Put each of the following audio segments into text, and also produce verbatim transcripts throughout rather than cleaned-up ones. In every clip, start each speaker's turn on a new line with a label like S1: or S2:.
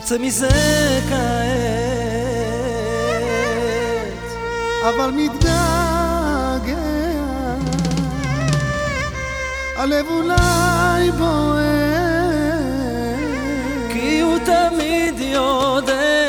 S1: יוצא מזה כעת,
S2: אבל מתגעגע, הלב אולי בוער,
S1: כי הוא תמיד יודע.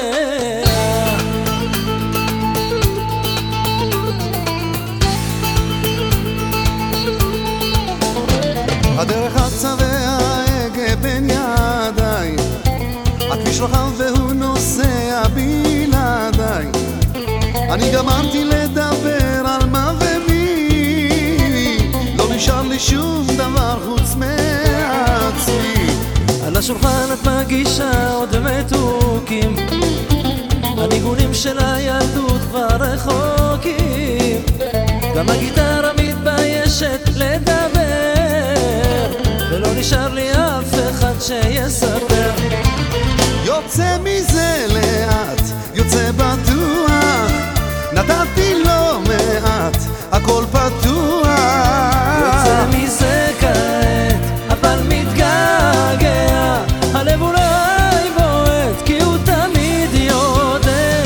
S2: הדרך אצה וההגה בין ידיי, הכביש רחב והוא נוסע בלעדיי. אני גמרתי לדבר על מה ומי, לא נשאר לי שום דבר חוץ מעצמי.
S1: על השולחן את מגישה עוד מתוקים, הניגונים של הילדות כבר רחוקים, גם הגיטרה מתביישת לדבר, ולא נשאר לי אף אחד שיספר.
S2: יוצא מזה לאט, יוצא בטוח, נתתי לא מעט, הכל פתוח.
S1: יוצא מזה כעת, אבל מתגעגע, הלב אולי בועט, כי הוא תמיד יודע.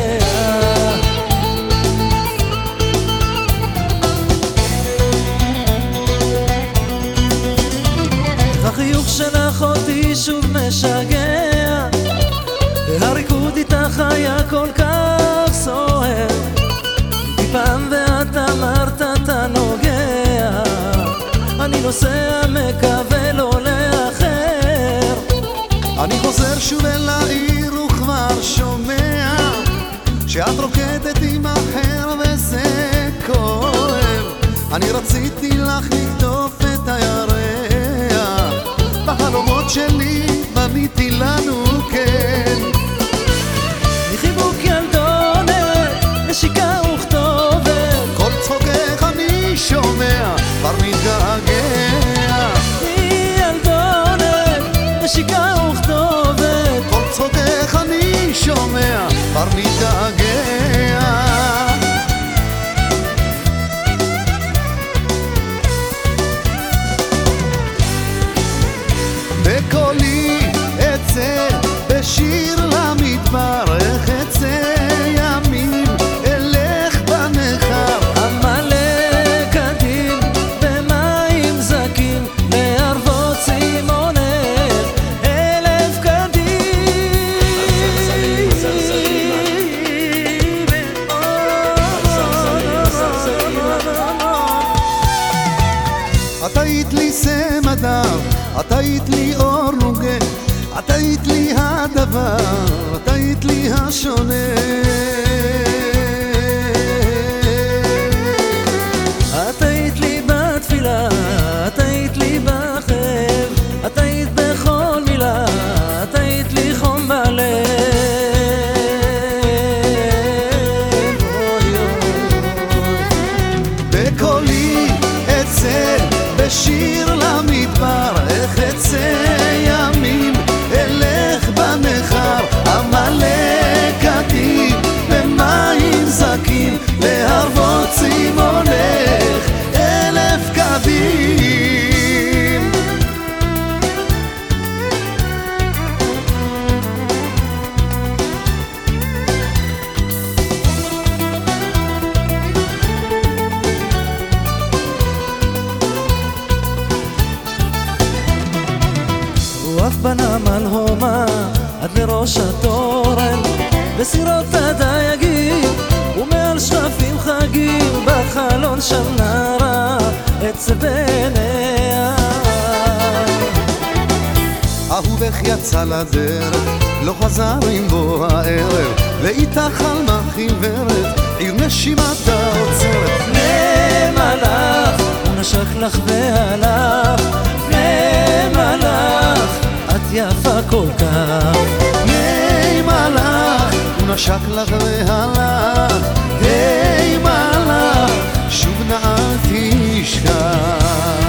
S1: החיוך שלך אותי שוב משגע, והריקוד איתך היה כל כך סוער, כי פעם ואת אמרת אתה נוגע, אני נוסע מקווה לא לאחר.
S2: אני חוזר שוב אל העיר וכבר שומע שאת רוקדת עם אחר וזה כואב. אני רציתי לך לקטוף את הירח, בחלומות שלי בניתי לנו כן,
S1: מחיבוק ילדונת, נשיקה וכתובת,
S2: כל צחוקך אני שומע כבר מתגעגע.
S1: מילדונת, נשיקה וכתובת,
S2: כל צחוקך אני שומע כבר מתגעגע. בקולי אצא בשיר למדבר, איך אצא ימים אלך בנחר,
S1: המלא קדים במים זקים, לערבות צימונך אלף קדים.
S2: את היית לי סמדר, את היית לי אור נוגה, את היית לי הדבר, את היית לי השונה.
S1: את היית לי בתפילה, את היית לי בחב, את היית בכל מילה, את היית לי חום בלב.
S2: בקולי אצא בשיר למדבר, איך אצא ימים אלך בנחר, המלא קדים במים זקים, להרוות צימונך אלף קדים.
S1: הוא אף בנמל הומה עד לראש התורן, בסירות הדייגים ומעל שרפים חגים, בחלון שם נערה עצב עיניה.
S2: אהובך יצא לדרך, לא חזר עם בוא הערב, ואיתך חלמה חיוורת, עיר נשימתה עוצרת.
S1: פני מלאך הוא נשק לך והלך, פני מלאך את יפה כל כך.
S2: היי מלאך, הוא נשק לך והלך, היי מלאך, שוב נא תשכח.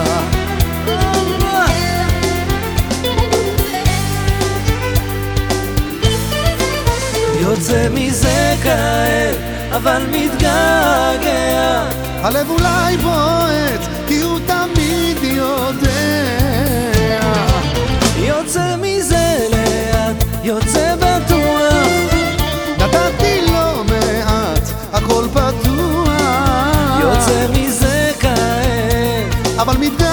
S1: יוצא מזה כעת, אבל מתגעגע,
S2: הלב אולי בועט, כי הוא תמיד יודע.
S1: יוצא מזה לאט, יוצא
S2: אבל מדי